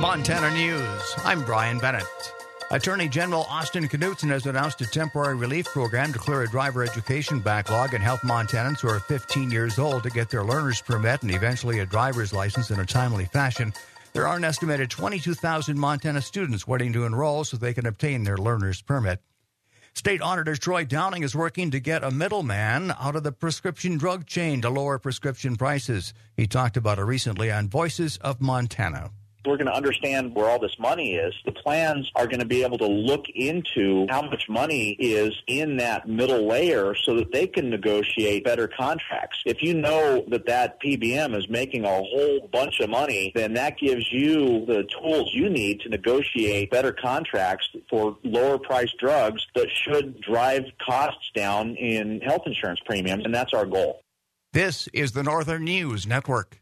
Montana News. I'm Brian Bennett. Attorney General Austin Knudsen has announced a temporary relief program to clear a driver education backlog and help Montanans who are 15 years old to get their learner's permit and eventually a driver's license in a timely fashion. There are an estimated 22,000 Montana students waiting to enroll so they can obtain their learner's permit. State Auditor Troy Downing is working to get a middleman out of the prescription drug chain to lower prescription prices. He talked about it recently on Voices of Montana. We're going to understand where all this money is. The plans are going to be able to look into how much money is in that middle layer so that they can negotiate better contracts. If you know that PBM is making a whole bunch of money, then that gives you the tools you need to negotiate better contracts for lower priced drugs that should drive costs down in health insurance premiums, and that's our goal. This is the Northern News Network.